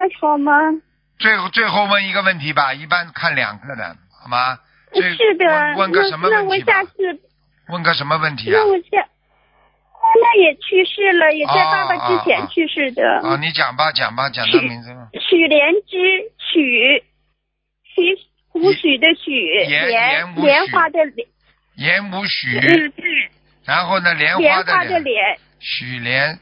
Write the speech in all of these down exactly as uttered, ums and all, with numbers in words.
还好吗？ 最后最后问一个问题吧，一般看两个的，好吗？ 是的， 问问个什么那那我问题吧？ 下次问个什么问题啊？ 那我下妈妈也去世了，也在爸爸之前去世的。 啊、哦哦哦，你讲吧，讲吧，讲他名字吧。 许莲芝，许许胡许的许，莲莲花的莲， 言无许。 嗯， 然后呢，莲花的莲，莲许莲。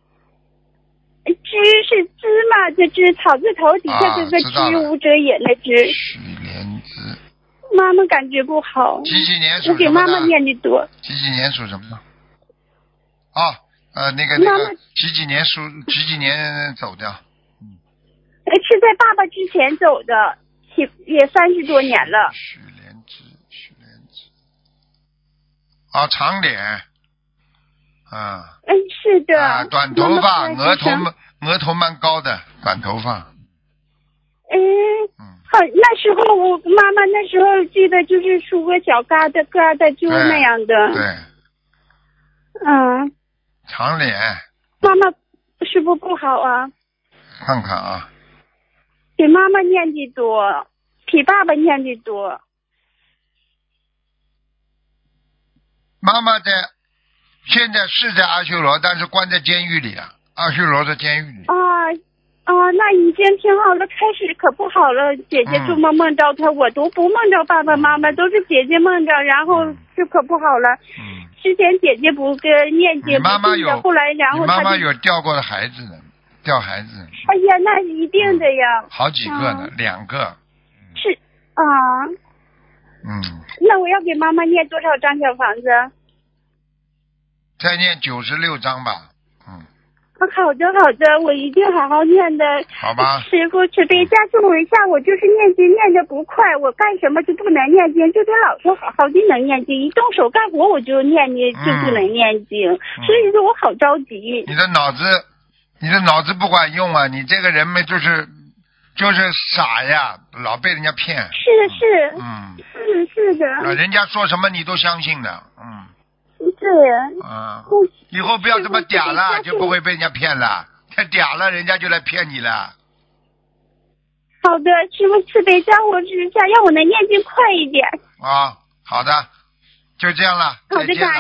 芝是芝麻的芝，草字头底下这个知无遮掩的知。 许莲芝。 妈妈感觉不好。 几几年属什么的？ 我给妈妈念的多。 几几年属什么的？哦，呃，那个那个，几几年属几几年走的？嗯。 是在爸爸之前走的，也三十多年了。 许莲芝，许莲芝。啊，长脸。啊。 嗯，是的。 啊，短头发，额头额头蛮高的，短头发。 嗯。好，那时候我妈妈那时候记得就是梳个小疙瘩疙瘩，就那样的。 对。 嗯。 长脸。 妈妈是不是不好啊？ 看看啊。 比妈妈念的多，比爸爸念的多。 妈妈在现在是在阿修罗，但是关在监狱里了。阿修罗的监狱里。 啊。哦，那已经挺好了，开始可不好了。姐姐做梦梦到他、嗯，我都不梦着爸爸妈妈，都是姐姐梦着，然后就可不好了。嗯。之前姐姐不跟念经， 妈妈有， 后来然后你妈妈有掉过的孩子呢，掉孩子。 哎呀，那一定的呀。 嗯、好几个呢，嗯、两个。 是啊。 嗯。 那我要给妈妈念多少张小房子？ 再念九十六张吧。嗯。 好的好的，我一定好好念的。 好吧。 师父慈悲加持我一下，我就是念经念得不快，我干什么就不能念经，就得老说好好的能念经，一动手干活我就念念就不能念经、嗯，所以说我好着急。 你的脑子，你的脑子不管用啊！你这个人们就是就是傻呀，老被人家骗。 是是。 嗯。 是是的。 啊，人家说什么你都相信的，嗯。 对。 嗯。以后不要这么嗲了，就不会被人家骗了。太嗲了，人家就来骗你了。 好的，师父慈悲加我之下，让我能念经快一点。 啊，好的，就这样了。 好的，感恩。